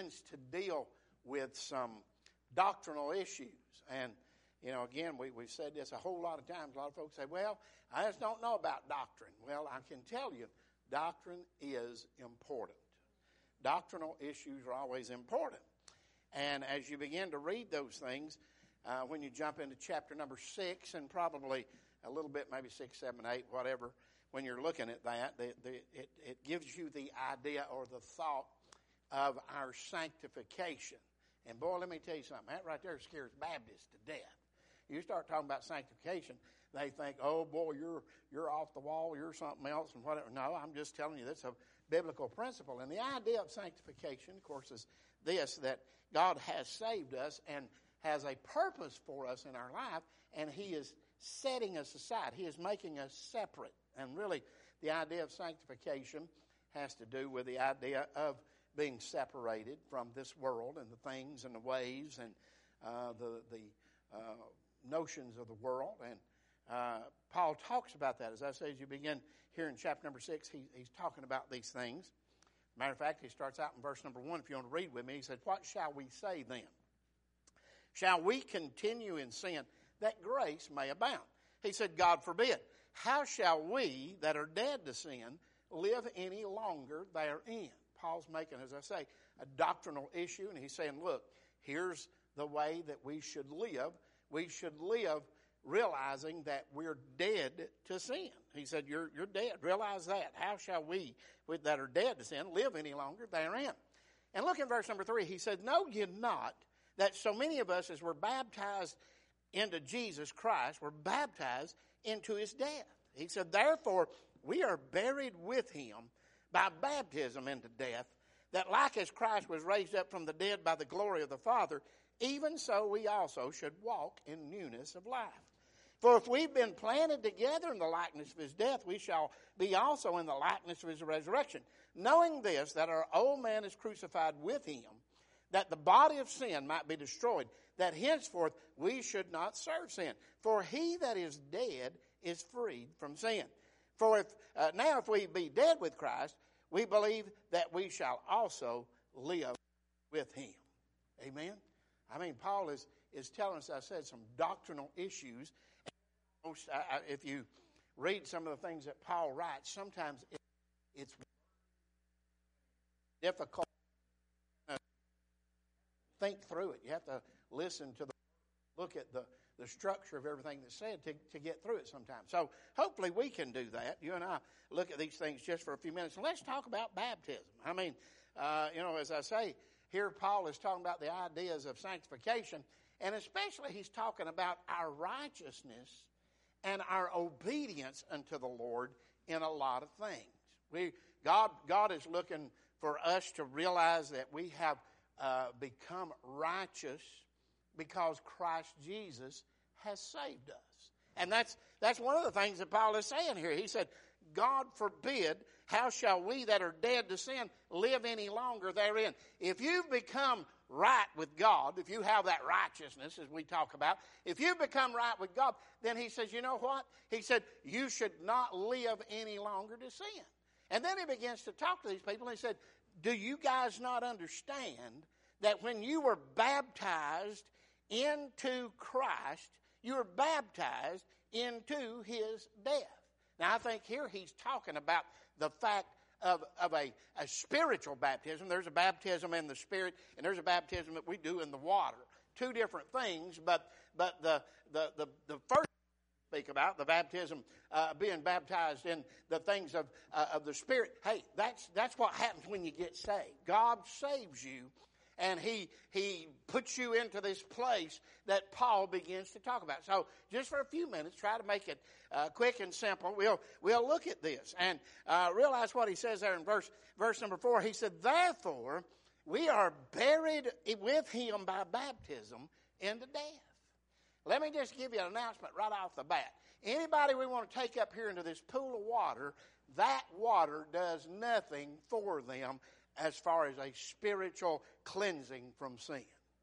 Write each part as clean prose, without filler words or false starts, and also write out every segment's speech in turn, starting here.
begins to deal with some doctrinal issues. And, again, we've said this a whole lot of times. A lot of folks say, well, I just don't know about doctrine. Well, I can tell you, doctrine is important. Doctrinal issues are always important. And as you begin to read those things, when you jump into chapter number 6 and probably a little bit, maybe 6, 7, 8, whatever, when you're looking at that, it gives you the idea or the thought of our sanctification. And boy, let me tell you something. That right there scares Baptists to death. You start talking about sanctification, they think, oh boy, you're off the wall, you're something else and whatever. No, I'm just telling you that's a biblical principle. And the idea of sanctification, of course, is this, that God has saved us and has a purpose for us in our life, and He is setting us aside. He is making us separate. And really, the idea of sanctification has to do with the idea of being separated from this world and the things and the ways and the notions of the world. And Paul talks about that. As I say, as you begin here in chapter number 6, he's talking about these things. Matter of fact, he starts out in verse number 1. If you want to read with me, he said, what shall we say then? Shall we continue in sin that grace may abound? He said, God forbid. How shall we that are dead to sin live any longer therein? Paul's making, as I say, a doctrinal issue, and he's saying, look, here's the way that we should live. We should live realizing that we're dead to sin. He said, you're dead. Realize that. How shall we that are dead to sin live any longer therein? And look in verse number 3. He said, know ye not that so many of us as were baptized into Jesus Christ were baptized into His death? He said, therefore, we are buried with Him by baptism into death, that like as Christ was raised up from the dead by the glory of the Father, even so we also should walk in newness of life. For if we've been planted together in the likeness of His death, we shall be also in the likeness of His resurrection. Knowing this, that our old man is crucified with Him, that the body of sin might be destroyed, that henceforth we should not serve sin. For he that is dead is freed from sin. For if we be dead with Christ, we believe that we shall also live with Him. Amen? I mean, Paul is telling us, I said, some doctrinal issues. If you read some of the things that Paul writes, sometimes it's difficult to think through it. You have to listen to look at the structure of everything that's said to get through it sometimes. So hopefully we can do that. You and I look at these things just for a few minutes. And let's talk about baptism. I mean, as I say, here Paul is talking about the ideas of sanctification, and especially he's talking about our righteousness and our obedience unto the Lord in a lot of things. God is looking for us to realize that we have become righteous because Christ Jesus has saved us. And that's one of the things that Paul is saying here. He said, God forbid, how shall we that are dead to sin live any longer therein? If you've become right with God, if you have that righteousness as we talk about, if you become right with God, then he says, you know what? He said, you should not live any longer to sin. And then he begins to talk to these people and he said, do you guys not understand that when you were baptized into Christ, you were baptized into His death? Now, I think here he's talking about the fact of a spiritual baptism. There's a baptism in the Spirit, and there's a baptism that we do in the water. Two different things, but the first speak about, the baptism, being baptized in the things of the Spirit. Hey, that's what happens when you get saved. God saves you, and He puts you into this place that Paul begins to talk about. So just for a few minutes, try to make it quick and simple. We'll look at this and realize what he says there in verse number 4. He said, therefore, we are buried with Him by baptism into death. Let me just give you an announcement right off the bat. Anybody we want to take up here into this pool of water, that water does nothing for them as far as a spiritual cleansing from sin.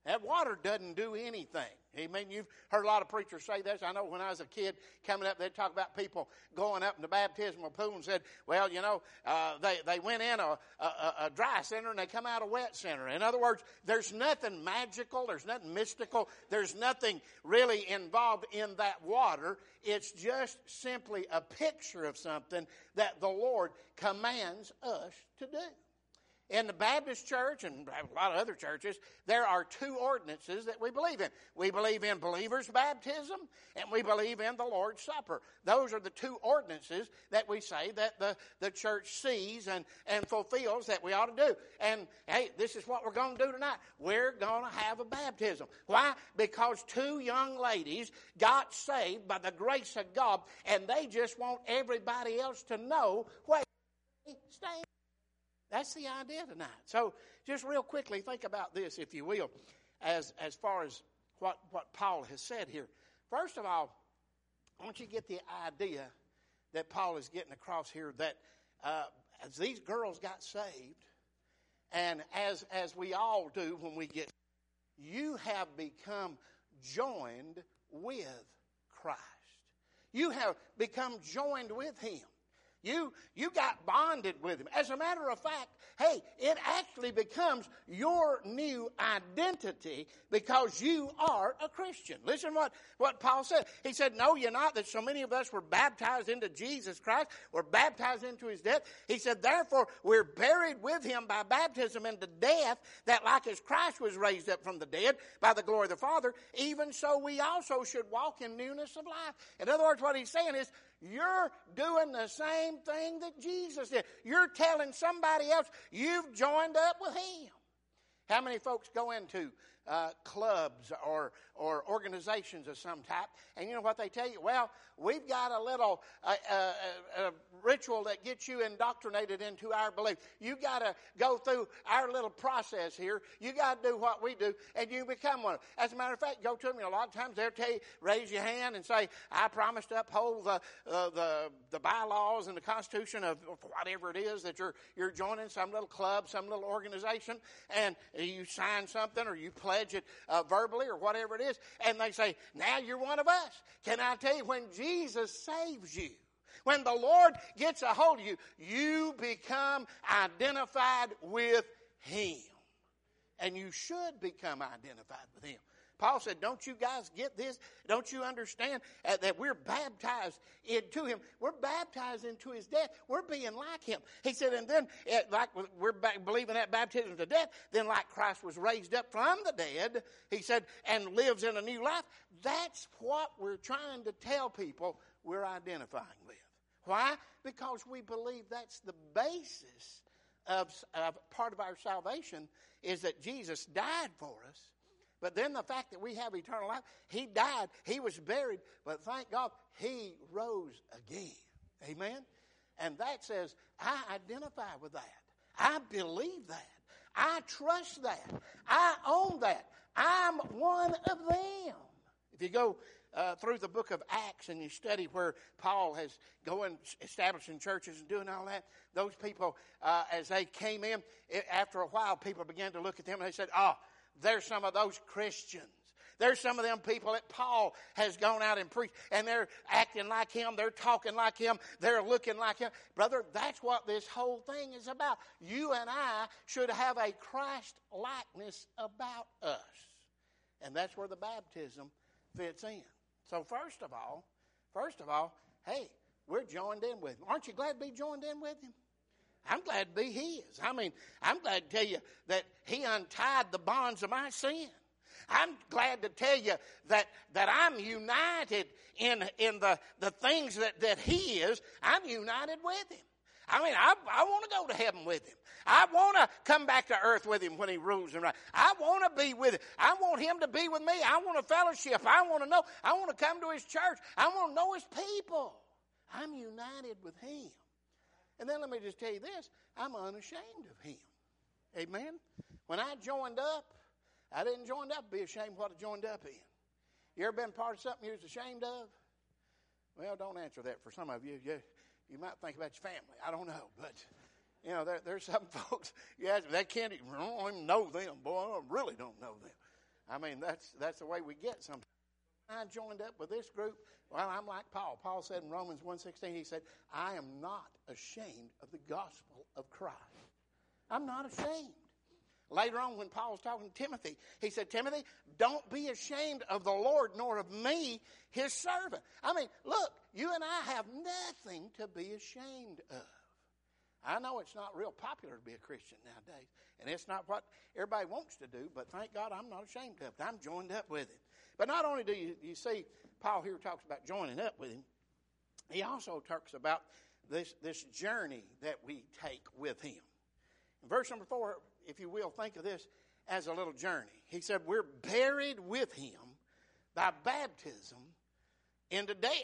That water doesn't do anything. Amen. You've heard a lot of preachers say this. I know when I was a kid coming up, they'd talk about people going up in the baptismal pool and said, well, they went in a dry center and they come out a wet center. In other words, there's nothing magical. There's nothing mystical. There's nothing really involved in that water. It's just simply a picture of something that the Lord commands us to do. In the Baptist church and a lot of other churches, there are two ordinances that we believe in. We believe in believers' baptism and we believe in the Lord's Supper. Those are the two ordinances that we say that the church sees and fulfills that we ought to do. And, hey, this is what we're going to do tonight. We're going to have a baptism. Why? Because two young ladies got saved by the grace of God, and they just want everybody else to know where they stand. That's the idea tonight. So just real quickly, think about this, if you will, as far as what Paul has said here. First of all, I want you to get the idea that Paul is getting across here, that as these girls got saved, and as we all do when we get, you have become joined with Christ. You have become joined with Him. You got bonded with Him. As a matter of fact, hey, it actually becomes your new identity because you are a Christian. Listen what Paul said. He said, "Know ye not that so many of us were baptized into Jesus Christ, were baptized into His death?" He said, "Therefore we're buried with Him by baptism into death, that like as Christ was raised up from the dead by the glory of the Father, even so we also should walk in newness of life." In other words, what he's saying is, you're doing the same thing that Jesus did. You're telling somebody else you've joined up with Him. How many folks go into clubs or organizations of some type, and you know what they tell you? Well, we've got a little ritual that gets you indoctrinated into our belief. You got to go through our little process here. You got to do what we do, and you become one. As a matter of fact, go to them. A lot of times they'll tell you, raise your hand and say, "I promise to uphold the bylaws and the Constitution of whatever it is that you're joining, some little club, some little organization," and you sign something or you pledge it verbally or whatever it is, and they say, "Now you're one of us." Can I tell you, when Jesus saves you, when the Lord gets a hold of you, you become identified with Him. And you should become identified with Him. Paul said, don't you guys get this? Don't you understand that we're baptized into Him? We're baptized into His death. We're being like Him. He said, and then like we're believing that baptism to death, then like Christ was raised up from the dead, he said, and lives in a new life. That's what we're trying to tell people we're identifying with. Why? Because we believe that's the basis of part of our salvation, is that Jesus died for us. But then the fact that we have eternal life, He died, He was buried, but thank God He rose again. Amen? And that says, I identify with that. I believe that. I trust that. I own that. I'm one of them. If you go through the book of Acts and you study where Paul has going establishing churches and doing all that, those people, as they came in, after a while, people began to look at them and they said, there's some of those Christians. There's some of them people that Paul has gone out and preached, and they're acting like him, they're talking like him, they're looking like him. Brother, that's what this whole thing is about. You and I should have a Christ likeness about us. And that's where the baptism fits in. So first of all, hey, we're joined in with Him. Aren't you glad to be joined in with Him? I'm glad to be His. I mean, I'm glad to tell you that He untied the bonds of my sin. I'm glad to tell you that I'm united in the things that He is. I'm united with Him. I mean, I want to go to heaven with Him. I want to come back to earth with Him when He rules and reigns. I want to be with Him. I want Him to be with me. I want a fellowship. I want to know. I want to come to His church. I want to know His people. I'm united with Him. And then let me just tell you this, I'm unashamed of Him. Amen? When I joined up, I didn't join up to be ashamed of what I joined up in. You ever been part of something you was ashamed of? Well, don't answer that for some of you. You might think about your family. I don't know. But, you know, there's some folks, they can't even, I don't even know them. Boy, I really don't know them. I mean, that's the way we get sometimes. I joined up with this group. Well, I'm like Paul. Paul said in Romans 1:16, he said, I am not ashamed of the gospel of Christ. I'm not ashamed. Later on, when Paul was talking to Timothy, he said, Timothy, don't be ashamed of the Lord, nor of me, his servant. I mean, look, you and I have nothing to be ashamed of. I know it's not real popular to be a Christian nowadays, and it's not what everybody wants to do, but thank God I'm not ashamed of it. I'm joined up with him. But not only do you see, Paul here talks about joining up with him, he also talks about this journey that we take with him. In verse number 4, if you will, think of this as a little journey. He said, we're buried with him by baptism into death.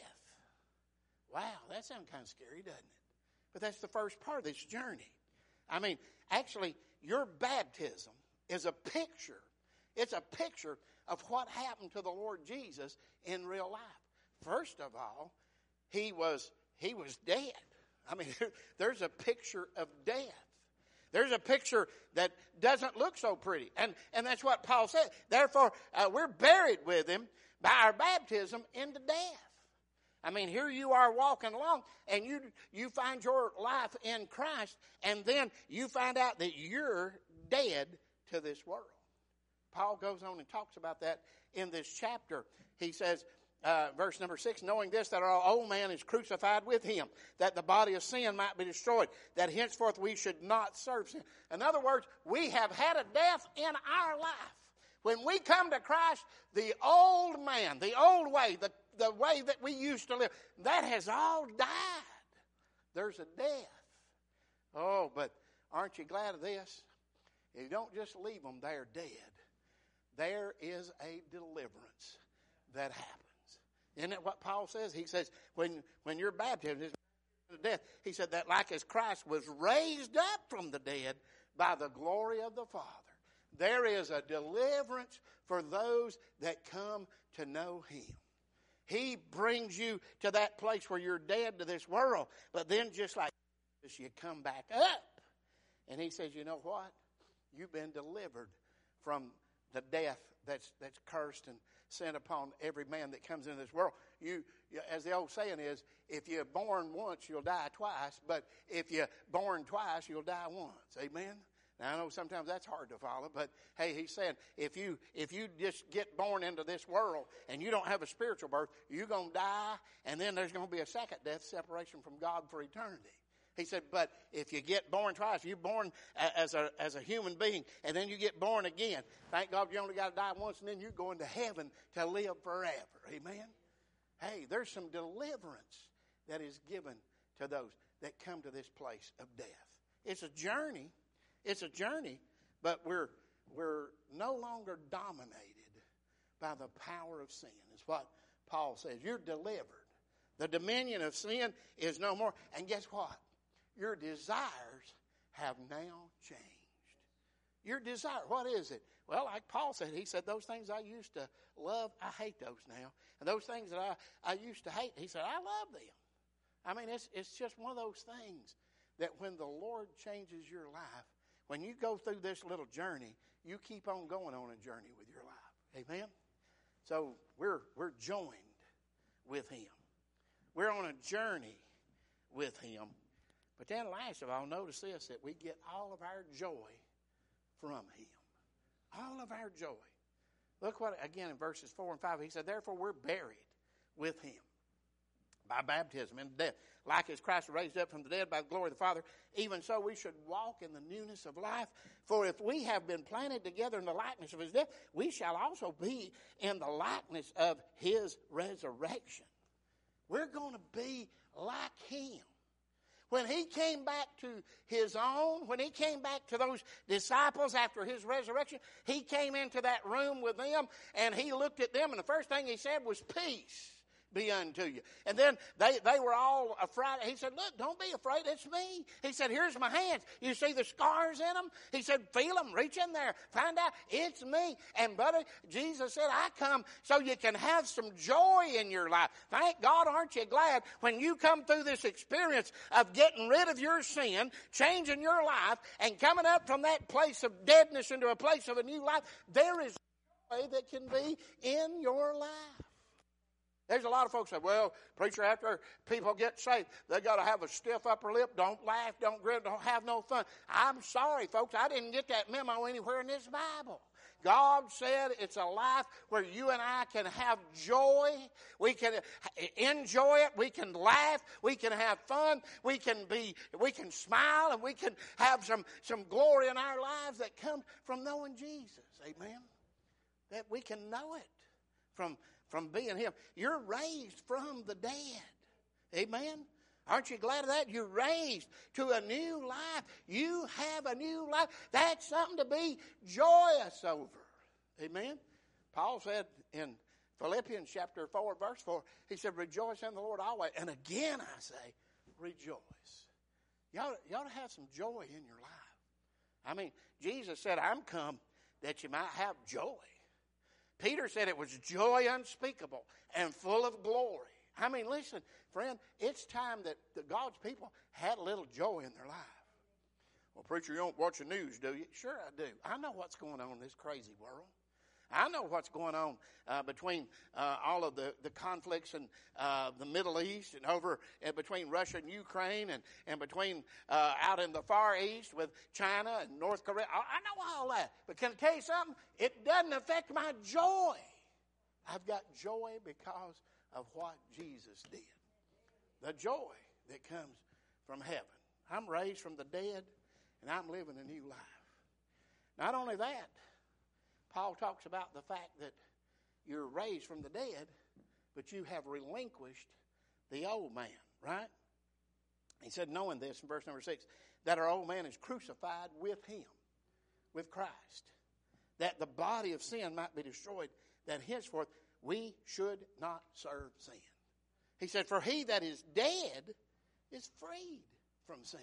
Wow, that sounds kind of scary, doesn't it? But that's the first part of this journey. I mean, actually, your baptism is a picture. It's a picture of what happened to the Lord Jesus in real life. First of all, he was dead. I mean, there's a picture of death. There's a picture that doesn't look so pretty. And that's what Paul said. Therefore, we're buried with him by our baptism into death. I mean, here you are walking along, and you find your life in Christ, and then you find out that you're dead to this world. Paul goes on and talks about that in this chapter. He says, verse number 6, knowing this, that our old man is crucified with him, that the body of sin might be destroyed, that henceforth we should not serve sin. In other words, we have had a death in our life. When we come to Christ, the old man, the old way, the way that we used to live, that has all died. There's a death. Oh, but aren't you glad of this? You don't just leave them there dead. There is a deliverance that happens. Isn't that what Paul says? He says, when you're baptized into death, he said that like as Christ was raised up from the dead by the glory of the Father, there is a deliverance for those that come to know him. He brings you to that place where you're dead to this world, but then just like this, you come back up. And he says, you know what? You've been delivered from the death that's cursed and sent upon every man that comes into this world. You, as the old saying is, if you're born once, you'll die twice, but if you're born twice, you'll die once. Amen? Now, I know sometimes that's hard to follow, but hey, he's saying, if you just get born into this world and you don't have a spiritual birth, you're going to die, and then there's going to be a second death, separation from God for eternity. He said, but if you get born twice, you're born as a human being, and then you get born again. Thank God you only got to die once, and then you're going to heaven to live forever. Amen? Hey, there's some deliverance that is given to those that come to this place of death. It's a journey. It's a journey, but we're no longer dominated by the power of sin. Is what Paul says. You're delivered. The dominion of sin is no more. And guess what? Your desires have now changed. Your desire, what is it? Well, like Paul said, he said, those things I used to love, I hate those now. And those things that I used to hate, he said, I love them. I mean, it's just one of those things that when the Lord changes your life, when you go through this little journey, you keep on going on a journey with your life. Amen? So we're joined with him. We're on a journey with him. But then last of all, notice this, that we get all of our joy from him. All of our joy. Look what, again, in verses 4 and 5, he said, therefore we're buried with him by baptism into death. Like as Christ raised up from the dead by the glory of the Father, even so we should walk in the newness of life. For if we have been planted together in the likeness of his death, we shall also be in the likeness of his resurrection. We're going to be like him. When he came back to his own, when he came back to those disciples after his resurrection, he came into that room with them and he looked at them, and the first thing he said was, peace be unto you. And then they were all afraid. He said, look, don't be afraid, it's me. He said, here's my hands. You see the scars in them? He said, feel them, reach in there, find out, it's me. And buddy, Jesus said, I come so you can have some joy in your life. Thank God, aren't you glad when you come through this experience of getting rid of your sin, changing your life, and coming up from that place of deadness into a place of a new life, there is that can be in your life. There's a lot of folks say, well, preacher, after people get saved, they got to have a stiff upper lip, don't laugh, don't grin, don't have no fun. I'm sorry, folks, I didn't get that memo anywhere in this Bible. God said it's a life where you and I can have joy. We can enjoy it. We can laugh. We can have fun. We can smile, and we can have some glory in our lives that come from knowing Jesus. Amen. That we can know it from being Him. You're raised from the dead. Amen. Aren't you glad of that? You're raised to a new life. You have a new life. That's something to be joyous over. Amen. Paul said in Philippians chapter 4, verse 4, he said, rejoice in the Lord always. And again I say, rejoice. You ought to have some joy in your life. I mean, Jesus said, I'm come that you might have joy. Peter said it was joy unspeakable and full of glory. I mean, listen, friend, it's time that God's people had a little joy in their life. Well, preacher, you don't watch the news, do you? Sure I do. I know what's going on in this crazy world. I know what's going on between all of the conflicts in the Middle East and over between Russia and Ukraine and between out in the Far East with China and North Korea. I know all that. But can I tell you something? It doesn't affect my joy. I've got joy because of what Jesus did. The joy that comes from heaven. I'm raised from the dead, and I'm living a new life. Not only that, Paul talks about the fact that you're raised from the dead, but you have relinquished the old man, right? He said, knowing this in verse number 6, that our old man is crucified with him, with Christ, that the body of sin might be destroyed, that henceforth we should not serve sin. He said, for he that is dead is freed from sin.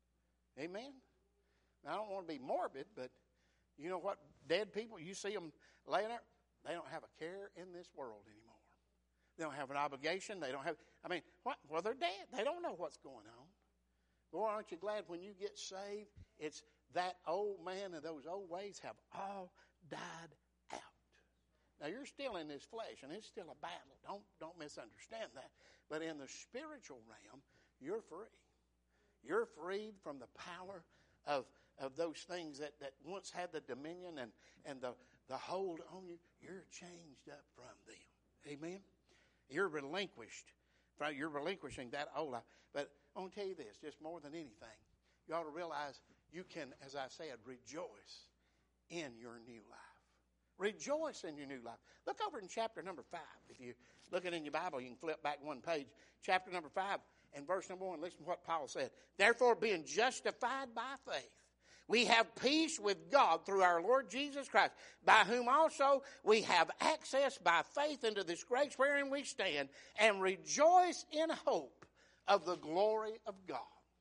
Amen? Now, I don't want to be morbid, but you know what? Dead people, you see them laying there, they don't have a care in this world anymore. They don't have an obligation. They don't have, what? Well, they're dead. They don't know what's going on. Boy, aren't you glad when you get saved, it's that old man and those old ways have all died out. Now, you're still in this flesh, and it's still a battle. Don't misunderstand that. But in the spiritual realm, you're free. You're freed from the power of those things that once had the dominion and the hold on you. You're changed up from them. Amen? You're relinquished. You're relinquishing that old life. But I want to tell you this, just more than anything, you ought to realize you can, as I said, rejoice in your new life. Rejoice in your new life. Look over in chapter number 5. If you're looking in your Bible, you can flip back one page. Chapter number 5 and verse number 1. Listen to what Paul said. Therefore, being justified by faith, we have peace with God through our Lord Jesus Christ, by whom also we have access by faith into this grace wherein we stand, and rejoice in hope of the glory of God.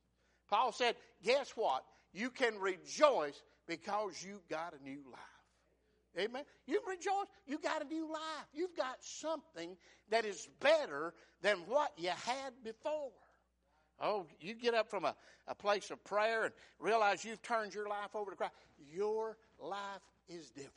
Paul said, guess what? You can rejoice because you got a new life. Amen? You rejoice. You got a new life. You've got something that is better than what you had before. Oh, you get up from a place of prayer and realize you've turned your life over to Christ. Your life is different.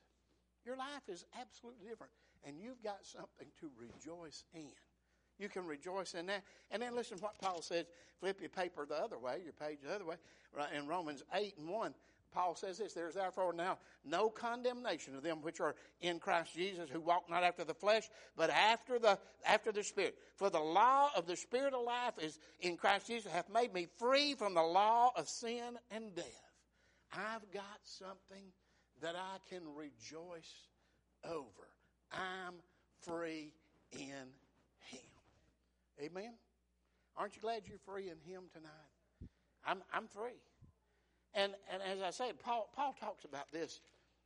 Your life is absolutely different. And you've got something to rejoice in. You can rejoice in that. And then listen to what Paul says. Flip your paper the other way, your page the other way. Right, in Romans 8:1, Paul says this, there is therefore now no condemnation of them which are in Christ Jesus, who walk not after the flesh, but after the Spirit. For the law of the Spirit of life is in Christ Jesus, hath made me free from the law of sin and death. I've got something that I can rejoice over. I'm free in Him. Amen? Aren't you glad you're free in Him tonight? I'm free. And as I said, Paul talks about this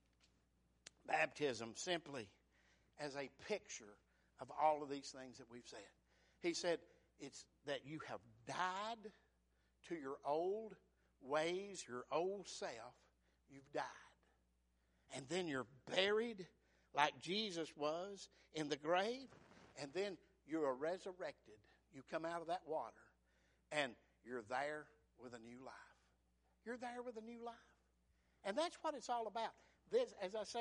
baptism simply as a picture of all of these things that we've said. He said it's that you have died to your old ways, your old self. You've died. And then you're buried like Jesus was in the grave. And then you are resurrected. You come out of that water and you're there with a new life. You're there with a new life. And that's what it's all about. This, as I said,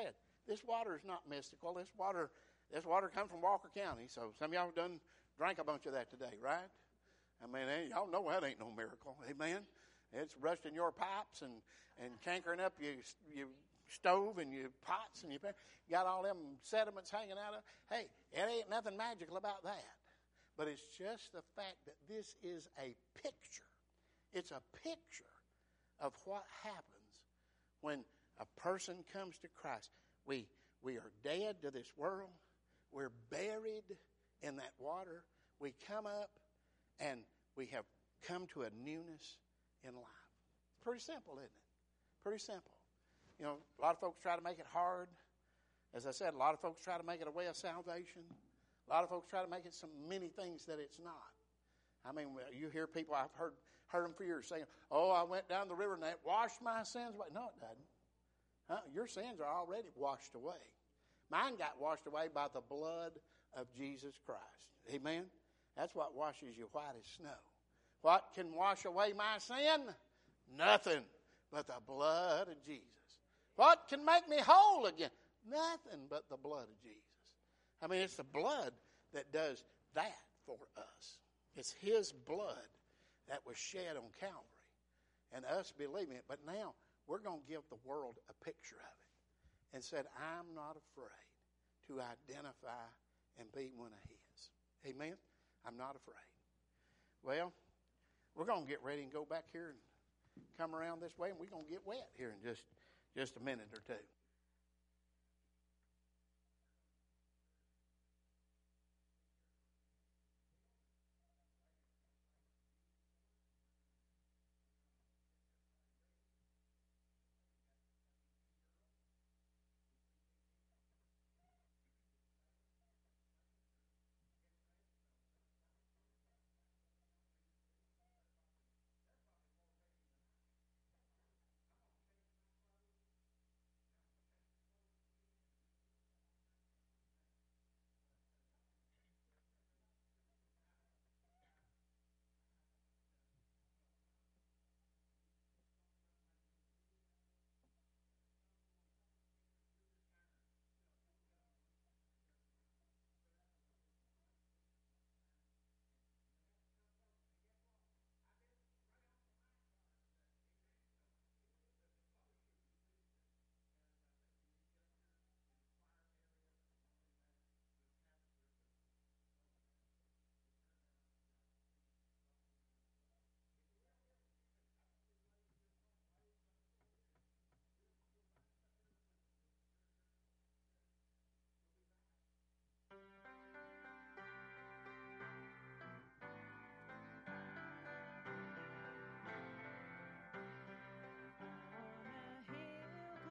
This water is not mystical. This water comes from Walker County. So some of y'all done drank a bunch of that today, right? I mean, y'all know that ain't no miracle. Amen? It's rusting your pipes and cankering up your stove and your pots and you got all them sediments hanging out of. Hey, it ain't nothing magical about that. But it's just the fact that this is a picture. It's a picture of what happens when a person comes to Christ. We are dead to this world. We're buried in that water. We come up and we have come to a newness in life. Pretty simple, isn't it? Pretty simple. You know, a lot of folks try to make it hard. As I said, a lot of folks try to make it a way of salvation. A lot of folks try to make it so many things that it's not. I mean, you hear people, I've heard them for years saying, oh, I went down the river and that washed my sins away. No, it doesn't. Your sins are already washed away. Mine got washed away by the blood of Jesus Christ. Amen? That's what washes you white as snow. What can wash away my sin? Nothing but the blood of Jesus. What can make me whole again? Nothing but the blood of Jesus. I mean, it's the blood that does that for us. It's His blood that was shed on Calvary. And us believing it. But now, we're going to give the world a picture of it. And said, I'm not afraid to identify and be one of His. Amen? I'm not afraid. Well, we're going to get ready and go back here and come around this way, and we're going to get wet here in just a minute or two.